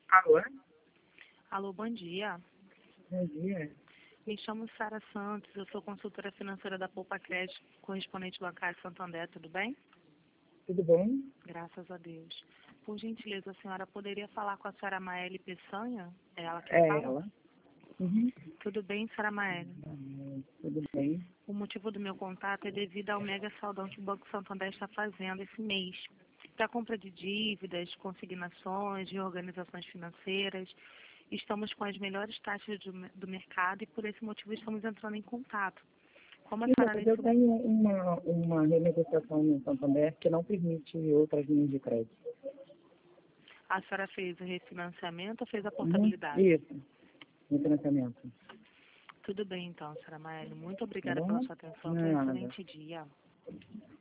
Alô? Alô, bom dia. Bom dia. Me chamo Sara Santos, eu sou consultora financeira da Poupa Crédito, correspondente bancário Santander, tudo bem? Tudo bom? Graças a Deus. Por gentileza, a senhora poderia falar com a senhora Maeli Peçanha? É ela que É fala? ela? Uhum. Tudo bem, senhora Maeli? Tudo bem. O motivo do meu contato é devido ao mega saldão que o Banco Santander está fazendo esse mês. Para compra de dívidas, consignações, reorganizações financeiras. Estamos com as melhores taxas do mercado e por esse motivo estamos entrando em contato. Como a Sim, senhora mas eu nesse... tenho uma renegociação no Santander que não permite outras linhas de crédito. A senhora fez o refinanciamento ou fez a Uhum. portabilidade? Isso, no financiamento. Tudo bem então, senhora Maeli. Muito Tá obrigada pela bom? sua atenção. Tenha um Nada. excelente dia.